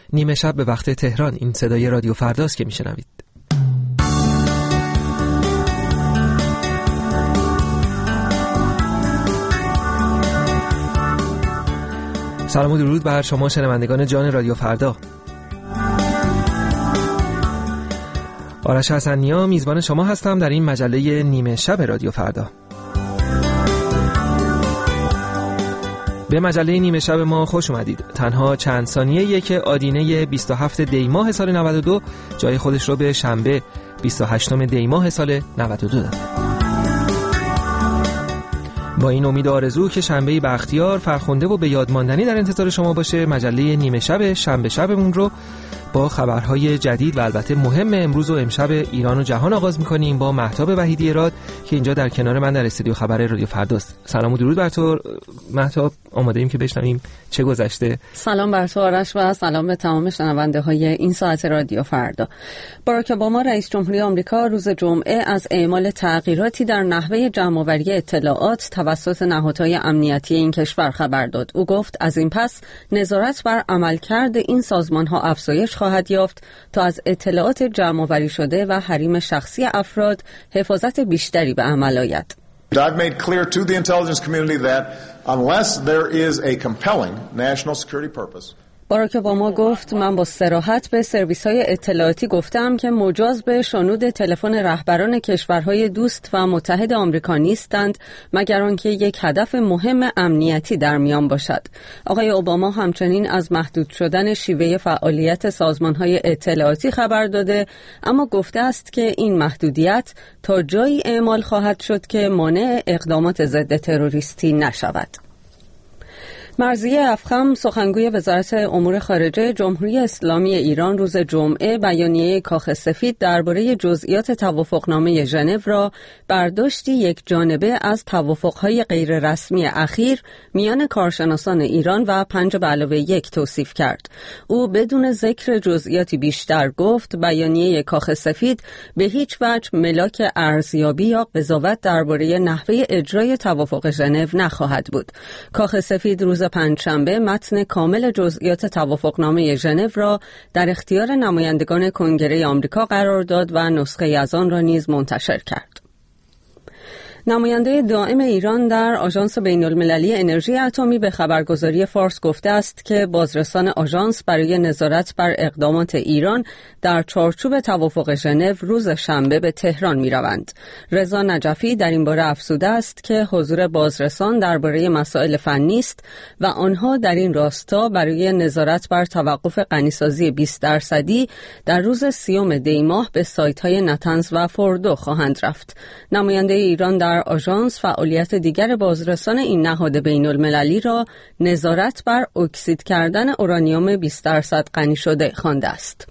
نیمه شب به وقت تهران. این صدای رادیو فرداست که میشنوید. سلام و درود بر شما شنوندگان جان رادیو فردا. آرش حسنیا میزبان شما هستم در این مجله نیمه شب رادیو فردا. به مجله نیمه شب ما خوش اومدید. تنها چند ثانیه‌ایه که آدینه 27 دی ماه سال 92 جای خودش رو به شنبه 28 دی ماه سال 92 داد. با این امید و آرزو که شنبه‌ای بختیار، فرخنده و به یاد ماندنی در انتظار شما باشه، مجله نیمه شب شنبه شبمون رو با خبرهای جدید و البته مهم امروز و امشب ایران و جهان آغاز می‌کنیم با مهتاب وحیدی راد که اینجا در کنار من در استودیو خبر رادیو فرداست. سلام و درود بر تو مهتاب. آماده ایم که بشنویم چه گذشته. سلام بر تو آرش و سلام به تمام شنونده‌های این ساعت رادیو فردا. باراک اوباما رئیس جمهوری آمریکا روز جمعه از اعمال تغییراتی در نحوه جمع‌آوری اطلاعات توسط نهادهای امنیتی این کشور خبر داد. او گفت از این پس نظارت بر عملکرد این سازمان‌ها افزایش خواهد یافت تا از اطلاعات جمع‌آوری شده و حریم شخصی افراد حفاظت بیشتری به عمل آید. I've made clear to the intelligence community that unless there is a compelling national security purpose. باراک اوباما گفت من با صراحت به سرویس‌های اطلاعاتی گفتم که مجاز به شنود تلفن رهبران کشورهای دوست و متحد آمریکا نیستند مگر آنکه یک هدف مهم امنیتی در میان باشد. آقای اوباما همچنین از محدود شدن شیوه فعالیت سازمان‌های اطلاعاتی خبر داده، اما گفته است که این محدودیت تا جایی اعمال خواهد شد که مانع اقدامات ضد تروریستی نشود. مرضیه افخم سخنگوی وزارت امور خارجه جمهوری اسلامی ایران روز جمعه بیانیه کاخ سفید درباره جزئیات توافقنامه ژنو را برداشتی یک جانبه از توافقهای غیر رسمی اخیر میان کارشناسان ایران و 5+1 توصیف کرد. او بدون ذکر جزئیاتی بیشتر گفت بیانیه کاخ سفید به هیچ وجه ملاک ارزیابی یا قضاوت درباره نحوه اجرای توافق ژنو نخواهد بود. کاخ سفید روز پنجشنبه متن کامل جزئیات توافقنامه ژنو را در اختیار نمایندگان کنگره آمریکا قرار داد و نسخه از آن را نیز منتشر کرد. نماینده دائم ایران در آژانس بین‌المللی انرژی اتمی به خبرگزاری فارس گفته است که بازرسان آژانس برای نظارت بر اقدامات ایران در چارچوب توافق ژنو روز شنبه به تهران می‌روند. رضا نجفی در این باره افزوده است که حضور بازرسان درباره مسائل فنی است و آنها در این راستا برای نظارت بر توقف غنیسازی 20% در روز 30 دی ماه به سایت‌های نتنز و فوردو خواهند رفت. نماینده ایران در آژانس فعالیت دیگر بازرسان این نهاد بین‌المللی را نظارت بر اکسید کردن اورانیوم 20% غنی شده خوانده است.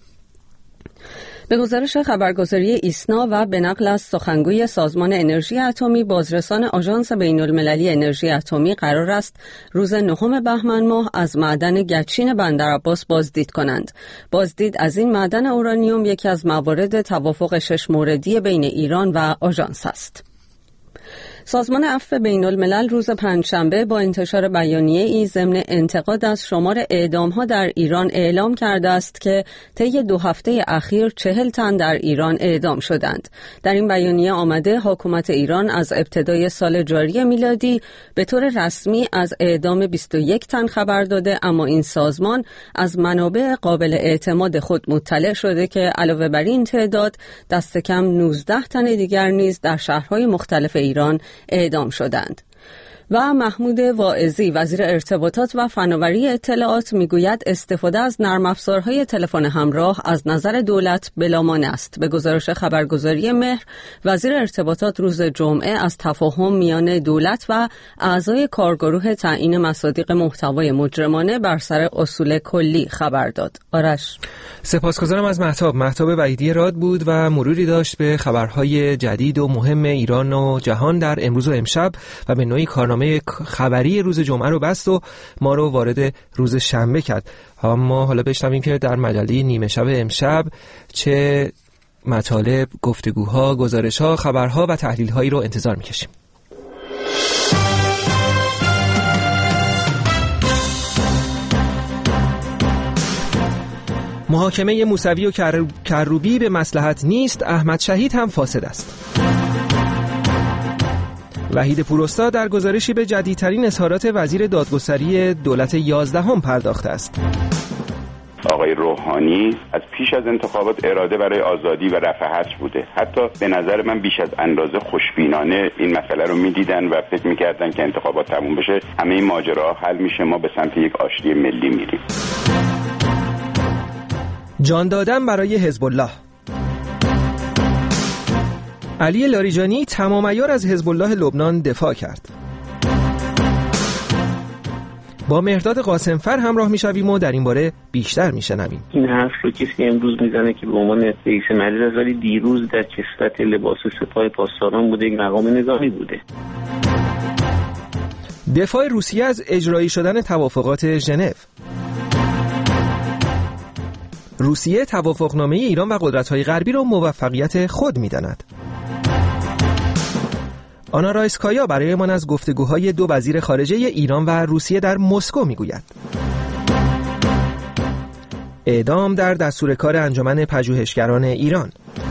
به گزارش خبرگزاری ایسنا و به نقل از سخنگوی سازمان انرژی اتمی، بازرسان آژانس بین‌المللی انرژی اتمی قرار است روز 9 بهمن ماه از معدن گچین بندرعباس بازدید کنند. بازدید از این معدن اورانیوم یکی از موارد توافق 6 موردی بین ایران و آژانس است. سازمان عفو بین‌الملل روز پنجشنبه با انتشار بیانیه‌ای ضمن انتقاد از شمار اعدام‌ها در ایران اعلام کرده است که طی 2 هفته اخیر 40 تن در ایران اعدام شدند. در این بیانیه آمده حکومت ایران از ابتدای سال جاری میلادی به طور رسمی از اعدام 21 تن خبر داده، اما این سازمان از منابع قابل اعتماد خود مطلع شده که علاوه بر این تعداد دست کم 19 تن دیگر نیز در شهرهای مختلف ایران اعدام شدند. و محمود واعظی وزیر ارتباطات و فناوری اطلاعات میگوید استفاده از نرم افزارهای تلفن همراه از نظر دولت بلامانع است. به گزارش خبرگزاری مهر، وزیر ارتباطات روز جمعه از تفاهم میان دولت و اعضای کارگروه تعیین مصادیق محتوای مجرمانه بر سر اصول کلی خبر داد. آرش، سپاسگزارم از مهتاب وحیدی راد بود و مروری داشت به خبرهای جدید و مهم ایران و جهان در امروز و امشب و به نوعی کارنامه خبری روز جمعه رو بست و ما رو وارد روز شنبه کرد. اما حالا بشنویم که در مجله نیمه شب امشب چه مطالب، گفتگوها، گزارش‌ها، خبرها و تحلیل‌هایی رو انتظار می‌کشیم. محاکمه موسوی و کروبی به مصلحت نیست، احمد شهید هم فاسد است. وحید پوراستاد در گزارشی به جدیدترین اظهارات وزیر دادگستری دولت 11 پرداخته است. آقای روحانی از پیش از انتخابات اراده برای آزادی و رفع حجر بوده. حتی به نظر من بیش از اندازه خوشبینانه این مسئله رو میدیدن و فکر میکردن که انتخابات تموم بشه همه این ماجراها حل میشه، ما به سمت یک آشتی ملی میریم. جان دادن برای حزب الله. علی لاریجانی تمام عیار از حزب الله لبنان دفاع کرد. با مهرداد قاسمفر همراه میشویم و در این باره بیشتر میشنویم. این حرف رو کسی امروز میزنه که به عنوان رئیس مجلس، ولی دیروز در کسوت لباس سپاه پاسداران بوده، یک مقام نظامی بوده. دفاع روسیه از اجرایی شدن توافقات ژنو. روسیه توافقنامه ایران و قدرت‌های غربی را موفقیت خود می‌داند. آنا رایسکایا برایمان از گفتگوهای دو وزیر خارجه ایران و روسیه در مسکو میگوید. اعدام در دستور کار انجمن پژوهشگران ایران.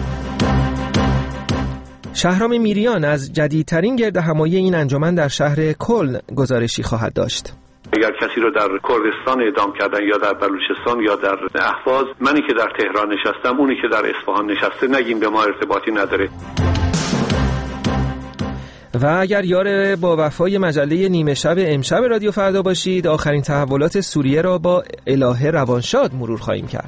شهرام میریان از جدیدترین گردهمایی این انجمن در شهر کلن گزارشی خواهد داشت. اگر کسی رو در کردستان اعدام کردن یا در بلوچستان یا در اهواز، منی که در تهران نشستم، اونی که در اصفهان نشسته، نگیم به ما ارتباطی نداره. و اگر یار با وفای مجله نیمه شب امشب رادیو فردا باشید، آخرین تحولات سوریه را با الهه روانشاد مرور خواهیم کرد.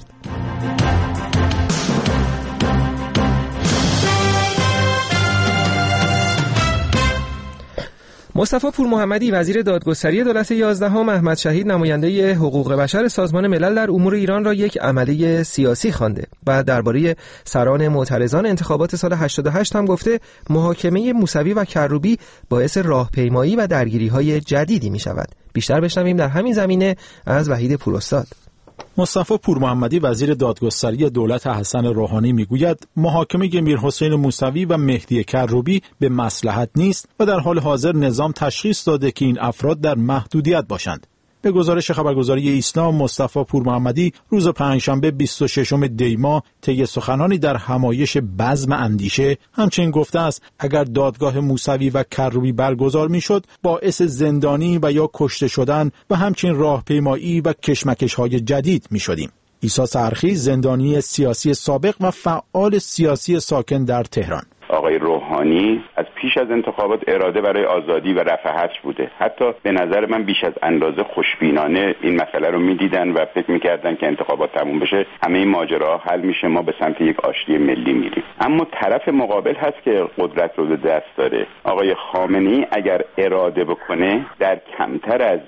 مصطفی پور محمدی وزیر دادگستری دولت 11 احمد شهید نماینده حقوق بشر سازمان ملل در امور ایران را یک عمله سیاسی خوانده و درباره سران معترضان انتخابات سال 88 هم گفته محاکمه موسوی و کروبی باعث راهپیمایی و درگیری‌های جدیدی می‌شود. بیشتر بشنویم در همین زمینه از وحید پوراستاد. مصطفی پور محمدی وزیر دادگستری دولت حسن روحانی میگوید محاکمه میرحسین موسوی و مهدی کروبی به مصلحت نیست و در حال حاضر نظام تشخیص داده که این افراد در محدودیت باشند. به گزارش خبرگزاری ایسنا، مصطفی پور محمدی روز پنجشنبه 26 دی ماه طی سخنانی در همایش بزم اندیشه همچنین گفته است اگر دادگاه موسوی و کروبی برگزار میشد باعث زندانی و یا کشته شدن و همچنین راهپیمایی و کشمکش‌های جدید میشدیم. عیسی سرخی زندانی سیاسی سابق و فعال سیاسی ساکن در تهران. آقای روحانی از پیش از انتخابات اراده برای آزادی و رفع حجر بوده. حتی به نظر من بیش از اندازه خوشبینانه این مسئله رو میدیدن و فکر میکردن که انتخابات تموم بشه همه این ماجراها حل میشه، ما به سمت یک آشتی ملی میریم. اما طرف مقابل هست که قدرت رو به دست داره. آقای خامنه‌ای اگر اراده بکنه در کمتر از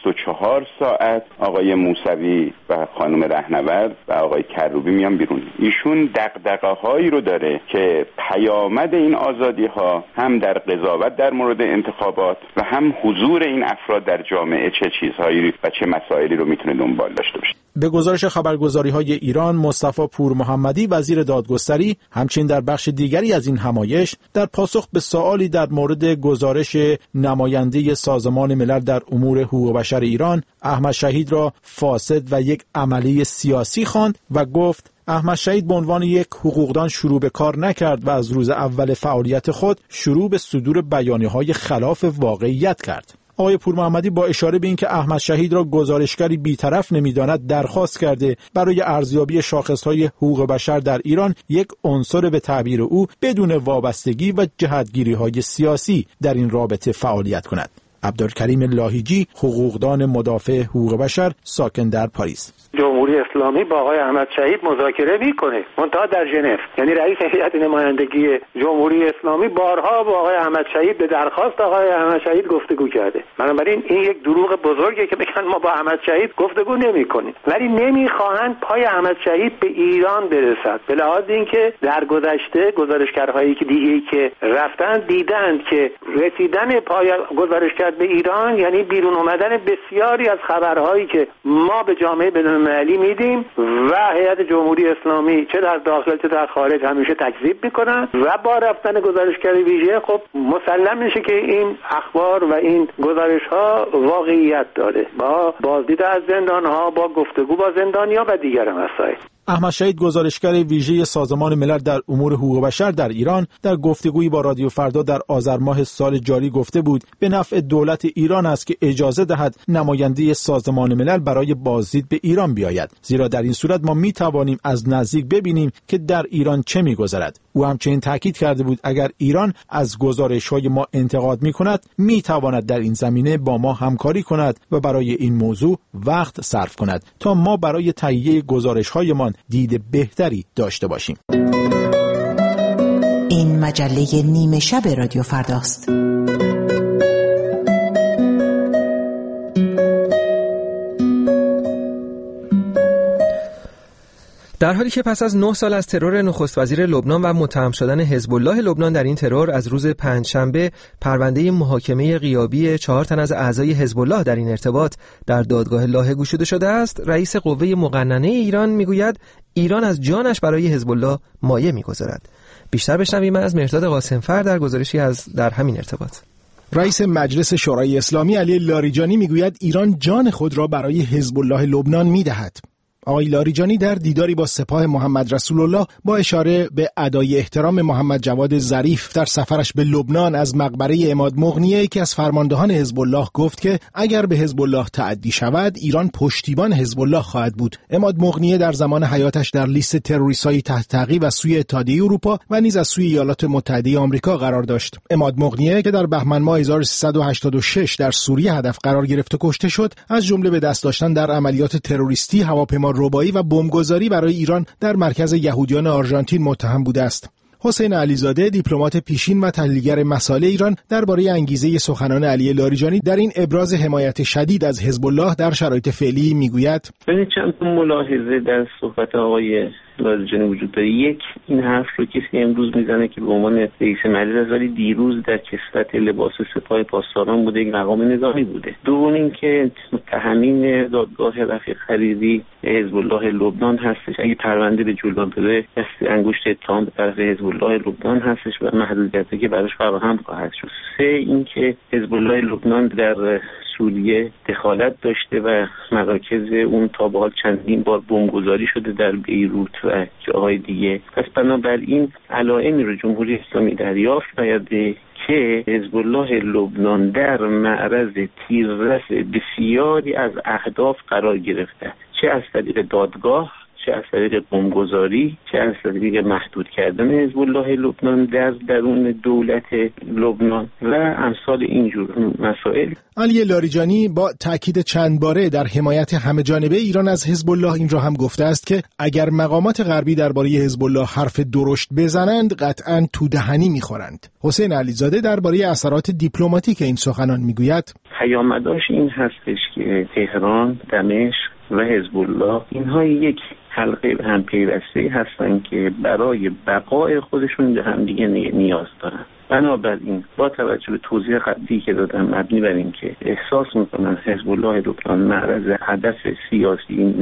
24 ساعت آقای موسوی و خانم رهنورد و آقای کروبی میان بیرون. ایشون دغدغه‌هایی رو داره که پیامد این آزادی‌ها هم در قضاوت در مورد انتخابات و هم حضور این افراد در جامعه چه چیزهایی و چه مسائلی رو میتونه دنبال داشته باشه. به گزارش خبرگزاری‌های ایران، مصطفی پور محمدی وزیر دادگستری همچنین در بخش دیگری از این همایش در پاسخ به سوالی در مورد گزارش نماینده سازمان ملل در امور حقوق بشر ایران احمد شهید را فاسد و یک عملی سیاسی خواند و گفت احمد شهید به عنوان یک حقوقدان شروع به کار نکرد و از روز اول فعالیت خود شروع به صدور بیانیه‌های خلاف واقعیت کرد. آقای پور محمدی با اشاره به اینکه احمد شهید را گزارشگری بی‌طرف نمی‌داند درخواست کرده برای ارزیابی شاخص‌های حقوق بشر در ایران یک عنصر به تعبیر او بدون وابستگی و جهتگیری‌های سیاسی در این رابطه فعالیت کند. عبدالکریم لاهیجی حقوقدان مدافع حقوق بشر ساکن در پاریس. جمهوری اسلامی با آقای احمد شهید مذاکره میکنه منتها در ژنو، یعنی رئیس هیئت نمایندگی جمهوری اسلامی بارها با آقای احمد شهید به درخواست آقای احمد شهید گفتگو کرده. بنابراین این یک دروغ بزرگه که بگن ما با احمد شهید گفتگو نمیکنیم، ولی نمیخواهند پای احمد شهید به ایران برسد. به لحاظ اینکه در گذشته گزارشگرهایی که دیگه‌ای که رفتن دیدند که رسیدن پای گزارشگر به ایران یعنی بیرون اومدن بسیاری از خبرهایی که ما به جامعه بین‌المللی میدیم و هیئت جمهوری اسلامی چه در داخل چه در خارج همیشه تکذیب میکنن و با رفتن گزارشگر ویژه خب مسلم میشه که این اخبار و این گزارش ها واقعیت داره با بازدید از زندان ها، با گفتگو با زندانیا و دیگر مسائل. احمد شهید گزارشگر ویژه سازمان ملل در امور حقوق بشر در ایران در گفتگویی با رادیو فردا در آذر ماه سال جاری گفته بود به نفع دولت ایران است که اجازه دهد نماینده سازمان ملل برای بازدید به ایران بیاید، زیرا در این صورت ما می توانیم از نزدیک ببینیم که در ایران چه می‌گذرد. او همچنین تاکید کرده بود اگر ایران از گزارش‌های ما انتقاد می‌کند می‌تواند در این زمینه با ما همکاری کند و برای این موضوع وقت صرف کند تا ما برای تهیه گزارش‌هایمان دید بهتری داشته باشیم. این مجله نیمه شب رادیو فرداست. در حالی که پس از 9 سال از ترور نخست وزیر لبنان و متهم شدن حزب الله لبنان در این ترور، از روز پنجشنبه پرونده محاکمه غیابی 4 تن از اعضای حزب الله در این ارتباط در دادگاه لاهه گشوده شده است، رئیس قوه مقننه ایران میگوید ایران از جانش برای حزب الله مایه میگذارد. بیشتر بشنویم از مهرداد قاسمفر در گزارشی در همین ارتباط. رئیس مجلس شورای اسلامی علی لاریجانی میگوید ایران جان خود را برای حزب الله لبنان میدهد. آقای لاریجانی در دیداری با سپاه محمد رسول الله با اشاره به ادای احترام محمد جواد ظریف در سفرش به لبنان از مقبره عماد مغنیه که از فرماندهان حزب الله گفت که اگر به حزب الله تعدی شود ایران پشتیبان حزب الله خواهد بود. عماد مغنیه در زمان حیاتش در لیست تروریست‌های تحت تعقیب از سوی اتحادیه اروپا و نیز از سوی ایالات متحده آمریکا قرار داشت. عماد مغنیه که در بهمن ماه 1386 در سوریه هدف قرار گرفت و کشته شد، از جمله به دست داشتن در عملیات تروریستی، هواپیما ربایی و بمبگذاری برای ایران در مرکز یهودیان آرژانتین متهم بوده است. حسین علیزاده، دیپلمات پیشین و تحلیلگر مسائل ایران، درباره انگیزه سخنان علی لاریجانی در این ابراز حمایت شدید از حزب الله در شرایط فعلی میگوید: چند ملاحظه در صحبت آقای لاریجانی وجود داره. یک، این حرف رو کسی امروز میزنه که به عنوان رئیس مجلس ولی دیروز در کسوت لباس سپاه پاسداران بوده، یک مقام نظامی بوده. دوم اینکه متهمین دادگاه رفیق خریدی حزب الله لبنان هستش. اگه پرونده به جلو بره، دست انگشت اتهام به طرف حزب الله لبنان هستش و محدودیتی که براش فراهم خواهد شد. سه، اینکه حزب الله لبنان در سوریه دخالت داشته و مراکز اون تا به حال چندین بار بمبگذاری شده در بیروت و جاهای دیگه. پس بنابراین علائمی رو جمهوری اسلامی دریافت کرده که حزب الله لبنان در معرض تیررس بسیاری از اهداف قرار گرفته، چه از طریق دادگاه، چه از طریق بمبگذاری، چه از طریق محدود کردن حزب الله لبنان در درون دولت لبنان و امثال اینجور مسائل. علی لاریجانی با تاکید چند باره در حمایت همه جانبه ایران از حزب الله این را هم گفته است که اگر مقامات غربی درباره حزب الله حرف درشت بزنند قطعاً تو دهنی می‌خورند. حسین علیزاده درباره اثرات دیپلماتیک این سخنان میگوید: پیامدش این هستش که تهران، دمشق و حزب الله اینها یک حلقه هم پیوسته هستند که برای بقای خودشون به هم دیگه نیاز دارن. بنابراین با توجه به توضیح قبلی که دادم، مبنی بر این که احساس میکنن حزب الله لبنان معرض هدف سیاسی،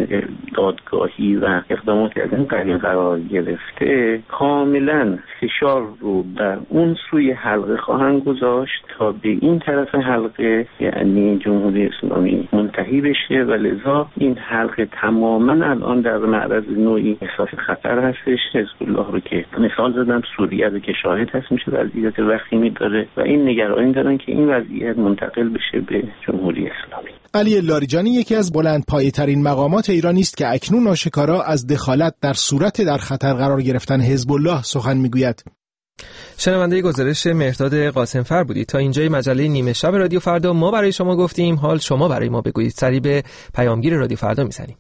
دادگاهی و اقداماتی از این قبیل قرار گرفته، کاملا فشار رو بر اون سوی حلقه خواهند گذاشت تا به این طرف حلقه، یعنی جمهوری اسلامی، منتهی بشه و لذا این حلقه تماما الان در معرض نوعی احساس خطر هستش. حزب الله رو که مثال زدم، سوریه رو که شاهد هست، میشه وضعیت وخیمی داره و این نگرانی دارن که این وضعیت منتقل بشه به جمهوری اسلامی. علی لاریجانی یکی از بلندپایه‌ترین مقامات ایرانی است که اکنون آشکارا از دخالت در صورت در خطر قرار گرفتن حزب الله سخن میگوید. شنونده گزارش مهرداد قاسمفر بودید. تا اینجای مجله نیمه شب رادیو فردا ما برای شما گفتیم، حال شما برای ما بگویید. سری به پیامگیر رادیو فردا میزنیم.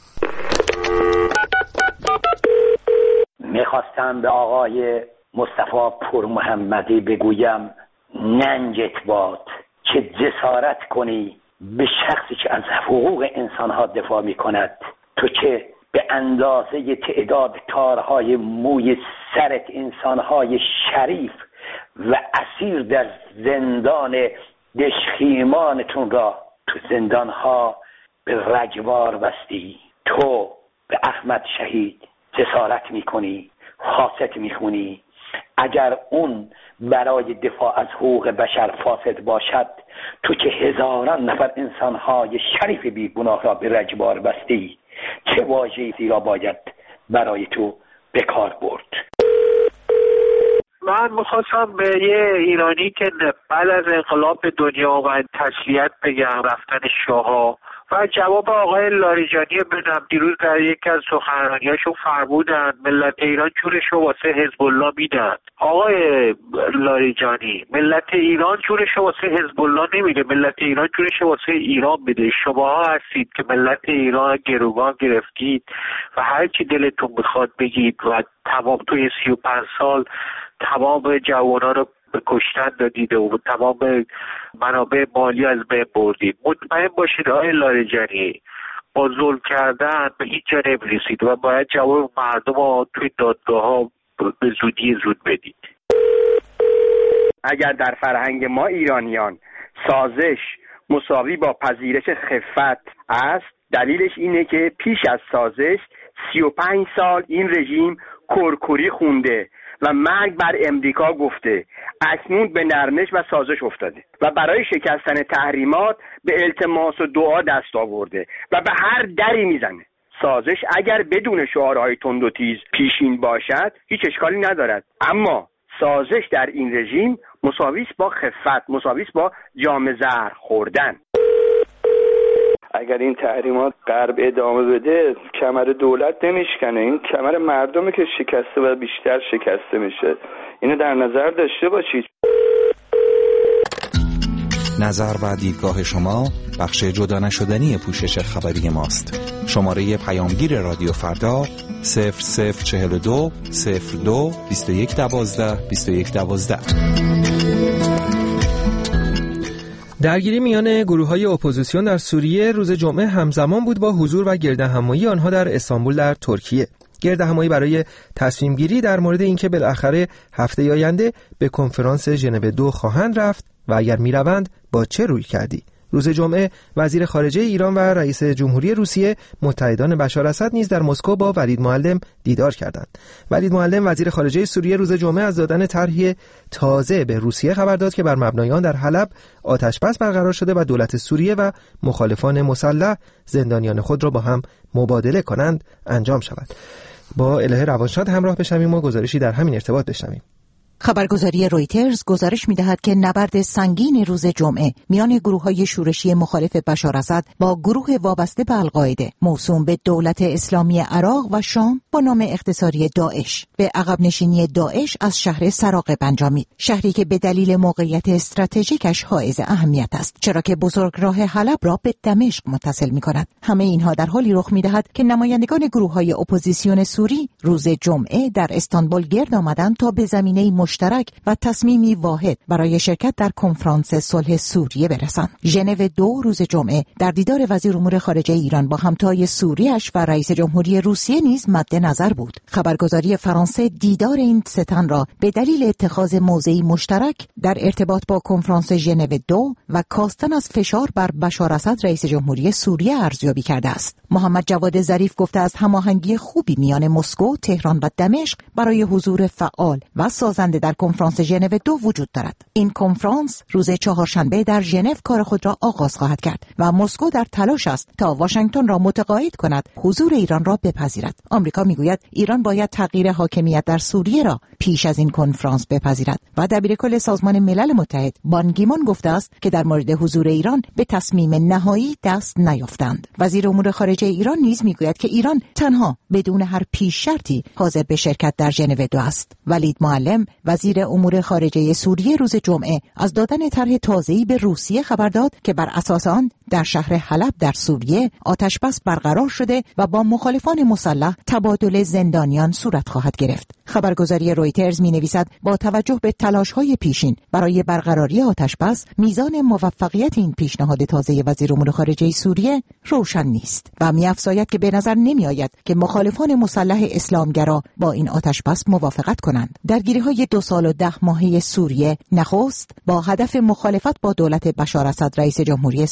میخواستم به آقای مصطفی پور محمدی بگویم ننجت باد که جسارت کنی به شخصی که از حقوق انسانها دفاع میکند. تو که به اندازه تعداد تارهای موی سرت انسانهای شریف و اسیر در زندان دشخیمانتون را تو زندانها به رجوار بستی. تو به احمد شهید جسارت میکنی، خاصت میخونی. اگر اون برای دفاع از حقوق بشر فاسد باشد، تو که هزاران نفر انسانهای شریف بیگناه را به رجوار بستی، چه واژه‌ای را باید برای تو به کار برد. من میخواستم به یه ایرانی که بعد از انقلاب به دنیا آمد تسلیت بگم رفتن شاه‌ها و جواب آقای لاریجانی بدم. دیروز در یکی از سخنرانی‌هاشون فرمودن ملت ایران جونشو واسه حزب الله میدن. آقای لاریجانی، ملت ایران جونشو واسه حزب الله نمیده، ملت ایران جونشو واسه ایران میده. شماها هستید که ملت ایران گروگان گرفتید و هر چی دلتون میخواد بگید و تمام توی 35 سال تمام جوانا رو به کشتن دادید و تمام منابع مالی از بین بردید. مطمئن باشید آقای لاریجانی، با ظلم کردن به هیچ جا نمیرسید و باید جواب مردم رو توی دادگاه ها به زودی زود بدید. اگر در فرهنگ ما ایرانیان سازش مساوی با پذیرش خفت است، دلیلش اینه که پیش از سازش 35 سال این رژیم کرکری خونده و مرگ بر امریکا گفته، اکنون به نرمش و سازش افتاده و برای شکستن تحریمات به التماس و دعا دست آورده و به هر دری میزنه. سازش اگر بدون شعارهای تند و تیز پیشین باشد هیچ اشکالی ندارد، اما سازش در این رژیم مساویس با خفت، مساویس با جام زهر خوردن. اگر این تحریمات غرب ادامه بده کمر دولت نمیشکنه، این کمر مردمه که شکسته و بیشتر شکسته میشه. اینو در نظر داشته باشید. نظر و دیدگاه شما بخش جدا نشدنی پوشش خبری ماست. شماره پیامگیر رادیو فردا 0042 02 21 12 21 12. درگیری میان گروه‌های اپوزیسیون در سوریه روز جمعه همزمان بود با حضور و گردهمایی آنها در استانبول در ترکیه. گردهمایی برای تصمیم گیری در مورد اینکه بالاخره هفته آینده به کنفرانس ژنو 2 خواهند رفت و اگر میروند با چه رویکردی. روز جمعه وزیر خارجه ایران و رئیس جمهوری روسیه متحدان بشار اسد نیز در مسکو با ولید معلم دیدار کردند. ولید معلم وزیر خارجه سوریه روز جمعه از دادن طرحی تازه به روسیه خبر داد که بر مبنای آن در حلب آتش‌بس برقرار شده و دولت سوریه و مخالفان مسلح زندانیان خود را با هم مبادله کنند انجام شود. با الهه روانشاد همراه بشویم و گزارشی در همین ارتباط بشنویم. خبرگزاری رویترز گزارش می‌دهد که نبرد سنگین روز جمعه میان گروه‌های شورشی مخالف بشار اسد با گروه وابسته به القاعده موسوم به دولت اسلامی عراق و شام با نام اختصاری داعش به عقب نشینی داعش از شهر سراقب انجامید، شهری که به دلیل موقعیت استراتژیکش حائز اهمیت است، چرا که بزرگراه حلب را به دمشق متصل می‌کند. همه اینها در حالی رخ می‌دهد که نمایندگان گروه‌های اپوزیسیون سوری روز جمعه در استانبول گرد آمدند تا به زمینه مشترک و تصمیمی واحد برای شرکت در کنفرانس صلح سوریه برسند. ژنو 2 روز جمعه در دیدار وزیر امور خارجه ایران با همتای سوریه‌اش و رئیس جمهوری روسیه نیز مد نظر بود. خبرگزاری فرانسه دیدار این سه تن را به دلیل اتخاذ موضعی مشترک در ارتباط با کنفرانس ژنو 2 و کاستن از فشار بر بشار اسد رئیس جمهوری سوریه ارزیابی کرده است. محمد جواد ظریف گفته است هماهنگی خوبی میان مسکو، تهران و دمشق برای حضور فعال و سازنده در کنفرانس ژنو 2 وجود دارد. این کنفرانس روز چهارشنبه در ژنو کار خود را آغاز خواهد کرد و مسکو در تلاش است تا واشنگتن را متقاعد کند حضور ایران را بپذیرد. آمریکا میگوید ایران باید تغییر حاکمیت در سوریه را پیش از این کنفرانس بپذیرد و دبیرکل سازمان ملل متحد بان کی مون گفته است که در مورد حضور ایران به تصمیم نهایی دست نیافتند. وزیر امور خارجه ایران نیز میگوید که ایران تنها بدون هر پیش شرطی حاضر به شرکت در ژنو 2 است. ولید معلم وزیر امور خارجه سوریه روز جمعه از دادن طرح تازه‌ای به روسیه خبر داد که بر اساس آن در شهر حلب در سوریه آتش‌بس برقرار شده و با مخالفان مسلح تبادل زندانیان صورت خواهد گرفت. خبرگزاری رویترز می‌نویسد با توجه به تلاش‌های پیشین برای برقراری آتش‌بس میزان موفقیت این پیشنهاد تازه وزیر امور خارجه سوریه روشن نیست و می‌افزاید که به نظر نمی‌آید که مخالفان مسلح اسلامگرا با این آتش‌بس موافقت کنند. درگیری‌های 2 سال و 10 ماهه سوریه نخست با هدف مخالفت با دولت بشار اسد رئیس جمهوری سوریه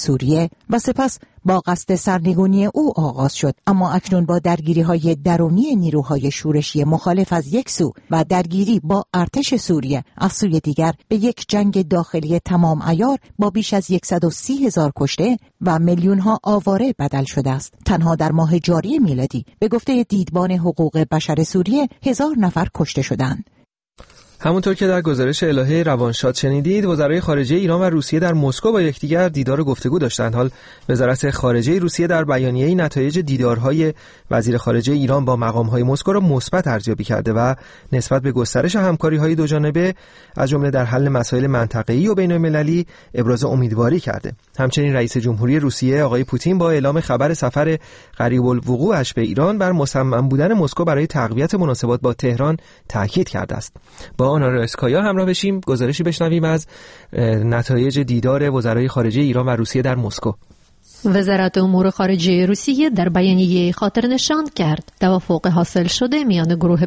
سوریه و سپس با قصد سرنگونی او آغاز شد، اما اکنون با درگیری‌های درونی نیروهای شورشی مخالف از یک سو و درگیری با ارتش سوریه از سوی دیگر به یک جنگ داخلی تمام عیار با بیش از 130,000 کشته و میلیون‌ها آواره بدل شده است. تنها در ماه جاری میلادی به گفته دیدبان حقوق بشر سوریه 1000 نفر کشته شدند. همونطور که در گزارش الهه روانشاد شنیدید، وزرای خارجه ایران و روسیه در مسکو با یکدیگر دیدار و گفتگو داشتند. حال وزارت خارجه روسیه در بیانیه‌ای نتایج دیدارهای وزیر خارجه ایران با مقام‌های مسکو را مثبت ارزیابی کرده و نسبت به گسترش همکاری‌های دوجانبه از جمله در حل مسائل منطقه‌ای و بین‌المللی ابراز امیدواری کرده. همچنین رئیس جمهوری روسیه آقای پوتین با اعلام خبر سفر قریب الوقوعش به ایران بر مصمم بودن مسکو برای تقویت مناسبات با تهران تاکید کرده است. با آنارا اسکایا همراه بشیم، گزارشی بشنویم از نتایج دیدار وزرای خارجه ایران و روسیه در مسکو. وزارت امور خارجه روسیه در بیانیه خاطر نشان کرد توافق حاصل شده میان گروه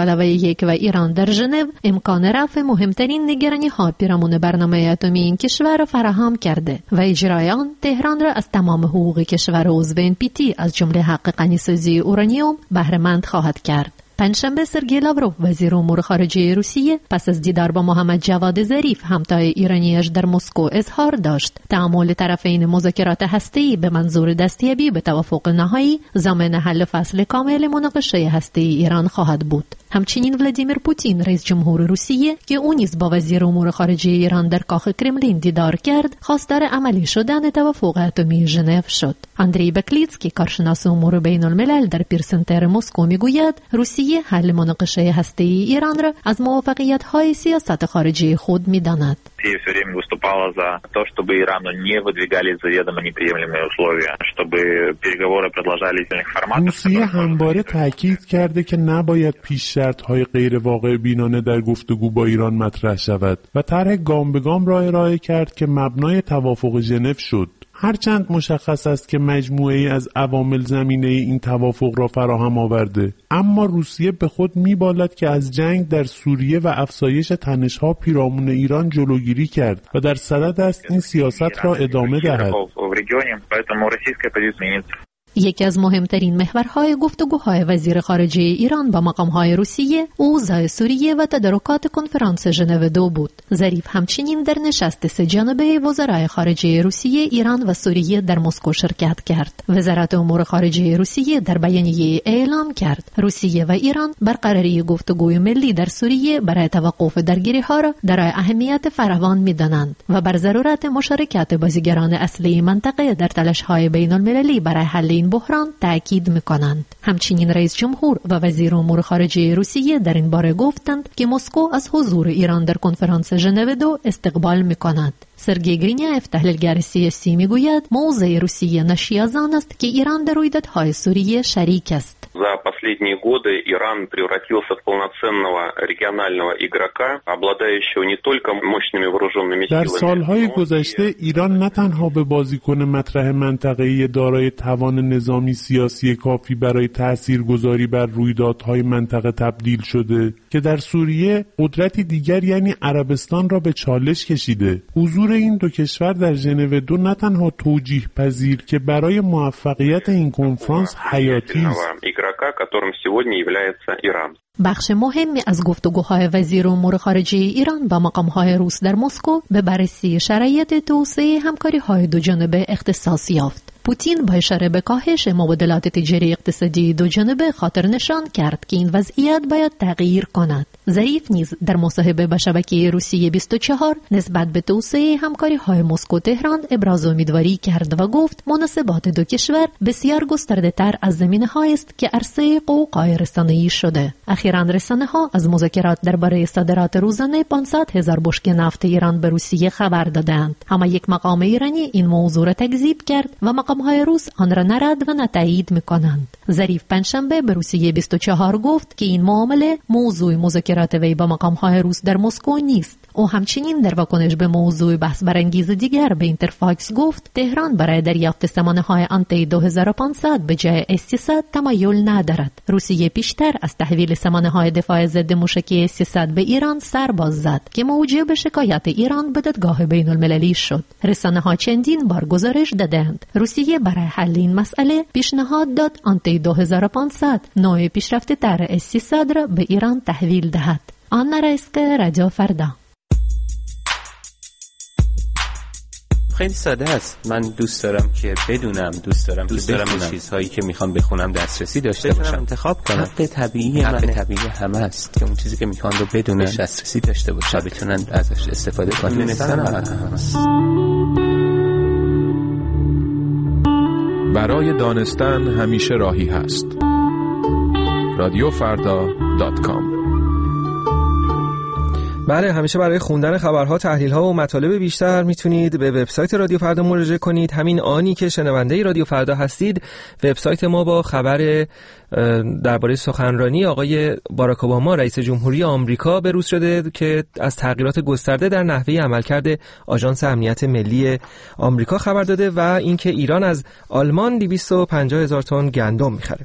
5+1 و ایران در ژنو امکان رفع مهمترین نگرانی‌ها پیرامون برنامه اتمی این کشور فراهم کرده و اجرای آن تهران را از تمام حقوق کشور عضو NPT از جمله حق غنیسازی اورانیوم بهره مند خواهد کرد. پنجشنبه سرگئی لاوروف وزیر امور خارجه روسیه پس از دیدار با محمد جواد ظریف همتای ایرانیش در مسکو اظهار داشت تعامل طرفین مذاکرات هسته‌ای به منظور دستیابی به توافق نهایی ضامن حل فصل کامل مناقشه هسته‌ای ایران خواهد بود. همچنین ولادیمیر پوتین رئیس جمهور روسیه که او نیز با وزیر امور خارجه ایران در کاخ کرملین دیدار کرد، خواستار عملی شدن توافق اتمی ژنو شد. اندری بکلیتسکی کارشناس امور بین الملل در پیرسنتر مسکو میگوید روسیه حل مناقشه هسته‌ای ایران را از موفقیت‌های سیاست خارجی خود می‌داند. Россия все время выступала за то, чтобы Ирану не выдвигали заведомо неприемлемые условия, чтобы переговоры продолжались в их форматах. روسیه همواره تاکید کرده که نباید پیش شرط‌های غیر واقع بینانه در گفتگو با ایران مطرح شود و طرح گام به گام را ارائه کرد که مبنای توافق ژنو شد. هرچند مشخص است که مجموعه‌ای از عوامل زمینه این توافق را فراهم آورده، اما روسیه به خود می‌بالد که از جنگ در سوریه و افزایش تنش‌ها پیرامون ایران جلوگیری کرد و در صدد است این سیاست را ادامه دهد. یکی از مهمترین محورهای گفتگوهای وزیر خارجه ایران با مقامهای روسیه اوضاع سوریه و تدارکات کنفرانس ژنو 2 بود. ظریف همچنین در نشست سه‌جانبه وزرای خارجه روسیه، ایران و سوریه در مسکو شرکت کرد. وزارت امور خارجه روسیه در بیانیه اعلام کرد روسیه و ایران برقراری گفتگوی ملی در سوریه برای توقف درگیری‌ها را دارای اهمیت فراوان می‌دانند و بر ضرورت مشارکت بازیگران اصلی منطقه در تلاش‌های بین‌المللی برای حل این بحران تأکید می‌کنند. همچنین رئیس جمهور و وزیر امور خارجه روسیه در این باره گفتند که مسکو از حضور ایران در کنفرانس ژنو 2 استقبال می‌کند. سرگئی گرینیایف تحلیلگر سیاسی میگوید موضع روسیه ناشی از آن است که ایران در رویدادهای سوریه شریک است. За последние годы Иран превратился в полноценного регионального игрока, обладающего не только мощными вооруженными силами. در سالهای گذشته ایران نه تنها به بازیکن مطرح منطقه‌ای دارای توان نظامی سیاسی کافی برای تاثیرگذاری بر رویدادهای منطقه تبدیل شده که در سوریه قدرتی دیگر یعنی عربستان را به چالش کشیده. حضور این دو کشور در ژنو 2 نه تنها توجیه پذیر که برای موفقیت این کنفرانس حیاتی است. بخش مهمی از گفتگوهای وزیر امور خارجه ایران با مقامهای روس در مسکو به بررسی شرایط توسعه همکاری‌های دوجانبه اختصاص یافت. پوتین با اشاره به کاهش مبادلات تجاری اقتصادی دوجانبه خاطر نشان کرد که این وضعیت باید تغییر کند. ظریف نیز در مصاحبه با شبکه روسیه 24 نسبت به توسعه همکاری‌های مسکو تهران ابراز امیدواری کرد و گفت مناسبات دو کشور بسیار گسترده‌تر از زمینه‌هایی است که عرصه قوقای رسانه‌ای شده. اخیراً رسانه‌ها از مذاکرات درباره صادرات روزانه 500,000 بشکه نفت ایران به روسیه خبر دادند. اما یک مقام ایرانی این موضوع را تکذیب کرد و مقام‌های روس آن را نه رد و نه تایید می‌کنند. ظریف پنجشنبه به روسیه 24 گفت که این معامله موضوع مذاکرات وی با مقام‌های روس در مسکو نیست. او همچنین در واکنش به موضوع بحث برانگیز دیگر به اینترفاکس گفت تهران برای دریافت سامانه‌های آنتی 2500 به جای S-300 تمایل ندارد. روسیه پیشتر از تحویل سامانه‌های دفاع ضد موشکی S-300 به ایران سر باز زد که موجب شکایت ایران به دادگاه بین‌المللی شد. رسانه‌ها چندین بار گزارش دادند روسیه برای حل این مسئله پیشنهاد داد آنتی 2500 نوع پیشرفته‌تر S-300 را به ایران تحویل دهد. آن رئیس رادیو فردا. خیلی ساده است. من دوست دارم که بدونم، دوست دارم که چیزهایی که میخوام بخونم دسترسی داشته باشم، انتخاب کنم. حق طبیعی همه است که اون چیزی که میخوان رو بدونن، دسترسی داشته باشن، بتونن ازش استفاده کنن. دونستن برای دانستن همیشه راهی هست. رادیوفردا.com. بله، همیشه برای خوندن خبرها، تحلیل‌ها و مطالب بیشتر میتونید به وبسایت رادیو فردا مراجعه کنید. همین آنی که شنونده رادیو فردا هستید، وبسایت ما با خبر درباره سخنرانی آقای باراک اوباما رئیس جمهوری آمریکا به روز شده که از تغییرات گسترده در نحوه عملکرد آژانس امنیت ملی آمریکا خبر داده و اینکه ایران از آلمان 250,000 تن گندم میخره.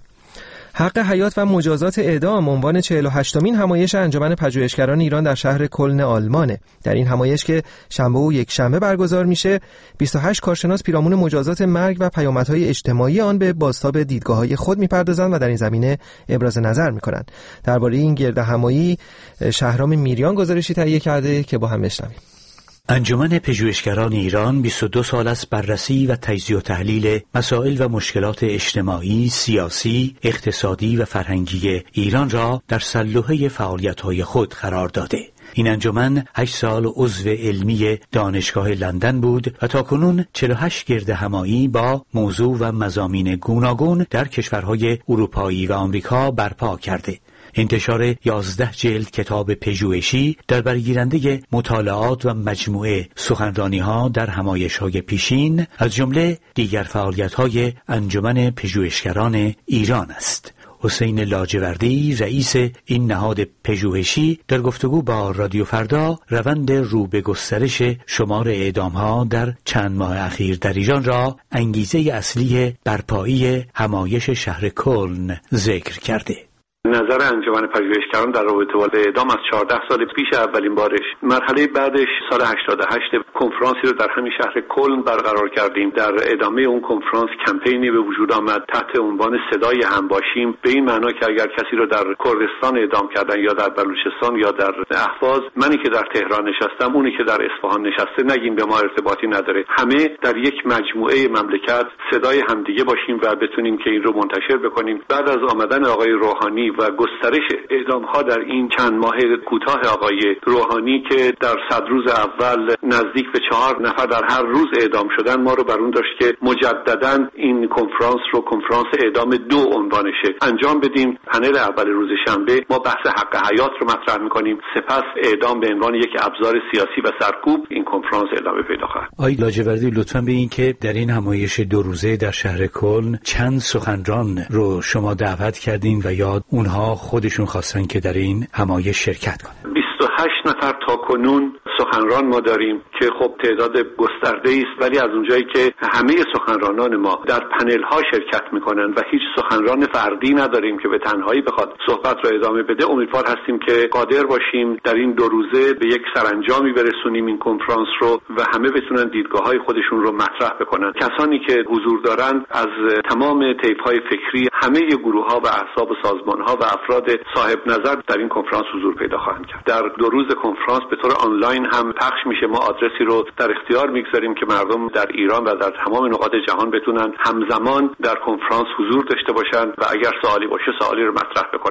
حق حیات و مجازات اعدام عنوان 48مین همایش انجمن پژوهشگران ایران در شهر کلن آلمانه. در این همایش که شنبه و یکشنبه برگزار میشه، 28 کارشناس پیرامون مجازات مرگ و پیامدهای اجتماعی آن به بازتاب دیدگاه‌های خود میپردازند و در این زمینه ابراز نظر میکنند. درباره این گردهمایی شهرام میریان گزارشی تهیه کرده که با هم بشنویم. انجمن پژوهشگران ایران 22 سال است بررسی و تجزیه و تحلیل مسائل و مشکلات اجتماعی، سیاسی، اقتصادی و فرهنگی ایران را در سلوحه فعالیت‌های خود قرار داده. این انجمن 8 سال عضو علمی دانشگاه لندن بود و تاکنون 48 گردهمایی با موضوع و مضامین گوناگون در کشورهای اروپایی و آمریکا برپا کرده. انتشار 11 جلد کتاب پژوهشی در برگیرنده مطالعات و مجموعه سخنرانی‌ها در همایش‌های پیشین از جمله دیگر فعالیت‌های انجمن پژوهشگران ایران است. حسین لاجوردی رئیس این نهاد پژوهشی در گفتگو با رادیو فردا روند رو به گسترش شمار اعدام‌ها در چند ماه اخیر در ایران را انگیزه اصلی برپایی همایش شهر کلن ذکر کرده. نظر انجمن پژوهشگران در رابطه با اعدام از 14 سال پیش اولین بارش، مرحله بعدش سال 88 کنفرانسی رو در همین شهر کلن برقرار کردیم. در ادامه اون کنفرانس کمپینی به وجود آمد تحت عنوان صدای هم باشیم، به این معنا که اگر کسی رو در کردستان اعدام کردن یا در بلوچستان یا در اهواز، منی که در تهران نشستم، اونی که در اصفهان نشسته، نگیم به ما ارتباطی نداره. همه در یک مجموعه مملکت صدای همدیگه باشیم و بتونیم که این رو منتشر بکنیم. بعد از آمدن آقای روحانی و گسترش اعدام‌ها در این چند ماه کوتاه آقای روحانی که در 100 روز اول نزدیک به 4 نفر در هر روز اعدام شدن، ما رو بر اون داشت که مجدداً این کنفرانس رو کنفرانس اعدام 2 عنوانشه انجام بدیم. پنل اول روز شنبه ما بحث حق حیات رو مطرح می‌کنیم، سپس اعدام به عنوان یک ابزار سیاسی و سرکوب این کنفرانس ادامه پیدا خواهد. آقای لاجوردی، لطفاً به این که در این همایش 2 روزه در شهر کلن چند سخنران رو شما دعوت کردین و یا اونها خودشون خواستن که در این همایش شرکت کنن؟ 28 نفر تا کنون سخنران ما داریم که خب تعداد گسترده‌ای است، ولی از اونجایی که همه سخنرانان ما در پنل ها شرکت میکنن و هیچ سخنران فردی نداریم که به تنهایی بخواد صحبت را ادامه بده، امیدوار هستیم که قادر باشیم در این 2 روزه به یک سرانجامی برسونیم این کنفرانس رو و همه بتونن دیدگاه‌های خودشون رو مطرح بکنن. کسانی که حضور دارن از تمام طیف‌های فکری، همه گروه‌ها و احزاب و سازمان‌ها و افراد صاحب نظر در این کنفرانس حضور پیدا خواهند کرد. در 2 روز کنفرانس به طور آنلاین هم پخش میشه. ما آدرسی رو در اختیار میگذاریم که مردم در ایران و در تمام نقاط جهان بتونن همزمان در کنفرانس حضور داشته باشند و اگر سوالی باشه سوالی رو مطرح بکنن.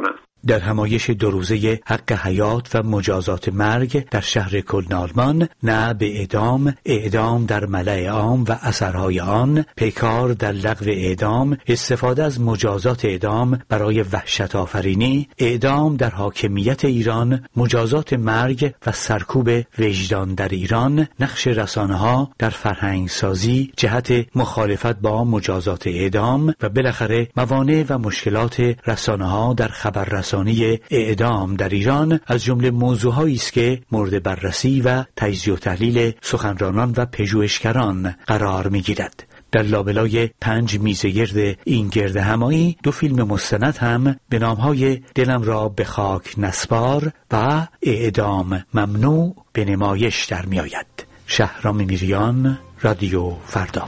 در همایش 2 روزه حق حیات و مجازات مرگ در شهر کلن آلمان، نه به اعدام در ملأ عام و اثرهای آن، پیکار در لغو اعدام، استفاده از مجازات اعدام برای وحشت آفرینی، اعدام در حاکمیت ایران، مجازات مرگ و سرکوب وجدان در ایران، نقش رسانه‌ها در فرهنگ سازی جهت مخالفت با مجازات اعدام و بالاخره موانع و مشکلات رسانه‌ها در خبررسانی اعدام در ایران از جمله موضوعهایی است که مورد بررسی و تجزیه و تحلیل سخنرانان و پژوهشگران قرار می‌گیرد. در لابلای 5 میزه گرد این گرد همایی 2 فیلم مستند هم به نام‌های دلم را به خاک نسپار و اعدام ممنوع به نمایش در می‌آید. شهرام میریان، رادیو فردا.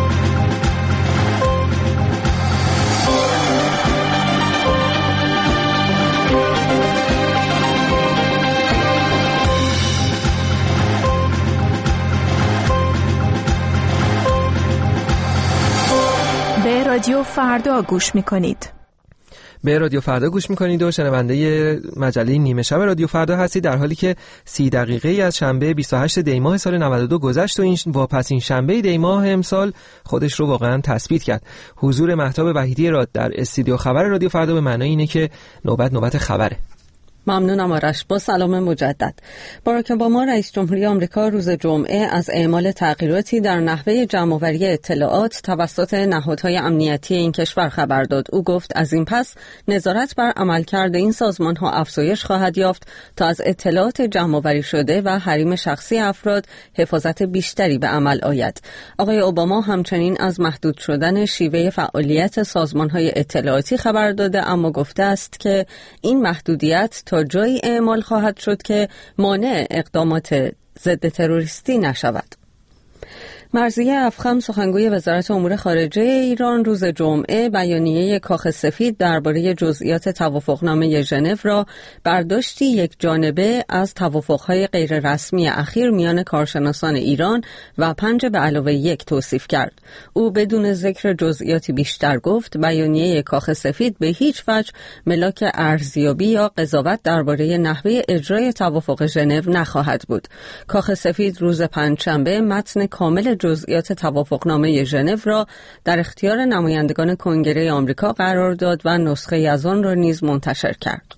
به رادیو فردا گوش می‌کنید. به رادیو فردا گوش میکنید و شنونده مجله نیمه شب رادیو فردا هستید، در حالی که 30 دقیقه از شنبه 28 دی ماه سال 92 گذشت و این واپسین شنبه دی ماه امسال خودش رو واقعا تثبیت کرد. حضور مهتاب وحیدی راد در استودیو خبر رادیو فردا به معنای اینه که نوبت خبره. ممنونم آرش. با سلام مجدد. باراک اوباما رئیس جمهوری آمریکا روز جمعه از اعمال تغییراتی در نحوه جمع‌آوری اطلاعات توسط نهادهای امنیتی این کشور خبر داد. او گفت از این پس نظارت بر عملکرد این سازمان‌ها افزایش خواهد یافت تا از اطلاعات جمع‌آوری شده و حریم شخصی افراد حفاظت بیشتری به عمل آید. آقای اوباما همچنین از محدود شدن شیوه فعالیت سازمان‌های اطلاعاتی خبر داده، اما گفته است که این محدودیت تا جایی اعمال خواهد شد که مانع اقدامات ضد تروریستی نشود. مرضیه افخم سخنگوی وزارت امور خارجه ایران روز جمعه بیانیه کاخ سفید درباره جزئیات توافقنامه ژنو را برداشتی یک جانبه از توافقهای غیر رسمی اخیر میان کارشناسان ایران و 5+1 توصیف کرد. او بدون ذکر جزئیاتی بیشتر گفت بیانیه کاخ سفید به هیچ وجه ملاک ارزیابی یا قضاوت درباره نحوه اجرای توافق ژنو نخواهد بود. کاخ سفید روز پنجشنبه متن کامل جزئیات توافقنامه ژنو را در اختیار نمایندگان کنگره آمریکا قرار داد و نسخه از آن را نیز منتشر کرد.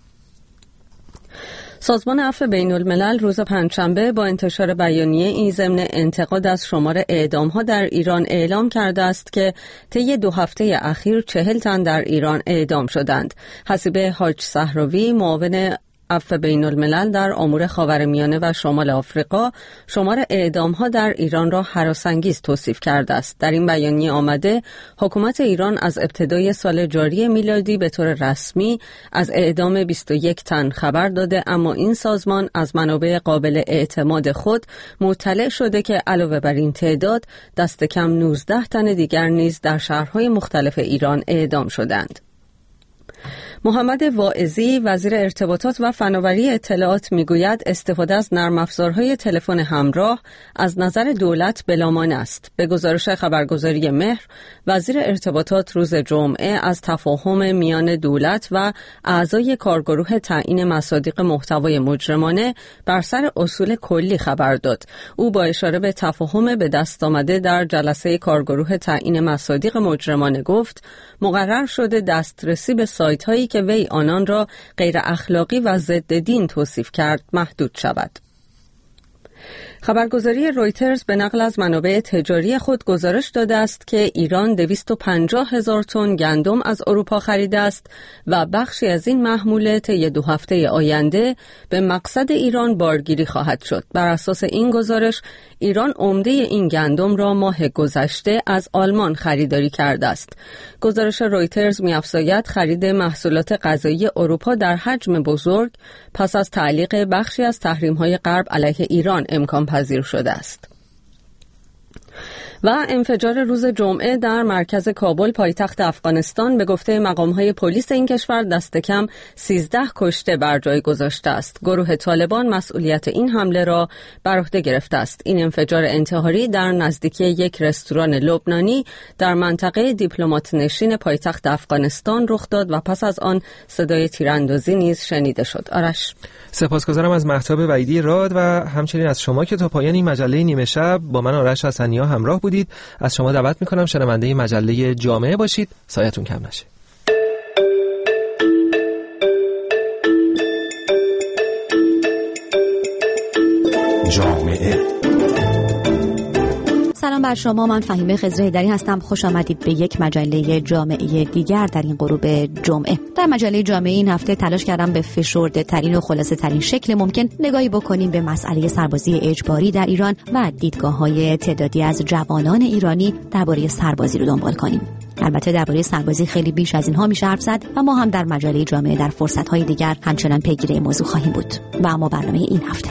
سازمان عفو بین‌الملل روز پنجشنبه با انتشار بیانیه این ضمن انتقاد از شمار اعدام‌ها در ایران اعلام کرده است که طی 2 هفته اخیر 40 تن در ایران اعدام شدند. حسیبه حاج صحراوی معاون عفو بین‌الملل در امور خاورمیانه و شمال آفریقا شمار اعدام‌ها در ایران را هراس‌انگیز توصیف کرده است. در این بیانیه آمده حکومت ایران از ابتدای سال جاری میلادی به طور رسمی از اعدام 21 تن خبر داده، اما این سازمان از منابع قابل اعتماد خود مطلع شده که علاوه بر این تعداد دست کم 19 تن دیگر نیز در شهرهای مختلف ایران اعدام شدند. محمد واعظی وزیر ارتباطات و فناوری اطلاعات میگوید استفاده از نرم افزارهای تلفن همراه از نظر دولت بلامانع است. به گزارش خبرگزاری مهر، وزیر ارتباطات روز جمعه از تفاهم میان دولت و اعضای کارگروه تعیین مصادیق محتوای مجرمانه بر سر اصول کلی خبر داد. او با اشاره به تفاهم به دست آمده در جلسه کارگروه تعیین مصادیق مجرمانه گفت مقرر شده دسترسی به سایت هایی که وی آنان را غیر اخلاقی و ضد دین توصیف کرد محدود شود. خبرگزاری رویترز به نقل از منابع تجاری خود گزارش داده است که ایران 250,000 تن گندم از اروپا خریده است و بخشی از این محموله طی 2 هفته آینده به مقصد ایران بارگیری خواهد شد. بر اساس این گزارش ایران عمده این گندم را ماه گذشته از آلمان خریداری کرده است. گزارش رویترز می‌افزاید خرید محصولات غذایی اروپا در حجم بزرگ پس از تعلیق بخشی از تحریم‌های غرب علیه ایران امکان پذیر شده است. و انفجار روز جمعه در مرکز کابل پایتخت افغانستان به گفته مقام‌های پلیس این کشور دست کم 13 کشته بر جای گذاشته است. گروه طالبان مسئولیت این حمله را بر عهده گرفته است. این انفجار انتحاری در نزدیکی یک رستوران لبنانی در منطقه دیپلمات نشین پایتخت افغانستان رخ داد و پس از آن صدای تیراندازی نیز شنیده شد. آرش، سپاسگزارم از مهتاب وحیدی راد و همچنین از شما که تا پایان این مجله نیمه شب با من آرش حسنی‌ها همراه بودید. از شما دعوت می‌کنم شنونده مجله جامعه باشید، سایه‌تون کم نشه. جامعه. سلام بر شما، من فهیمه خضرهیدری هستم. خوش آمدید به یک مجله جامعه دیگر در این غروب جمعه. در مجله جامعه این هفته تلاش کردم به فشرده ترین و خلاصه ترین شکل ممکن نگاهی بکنیم به مسئله سربازی اجباری در ایران و دیدگاه‌های تعدادی از جوانان ایرانی درباره سربازی رو دنبال کنیم. البته درباره سربازی خیلی بیش از اینها میشه حرف زد و ما هم در مجله جامعه در فرصت‌های دیگر همچنان پیگیر این موضوع خواهیم بود. و اما برنامه این هفته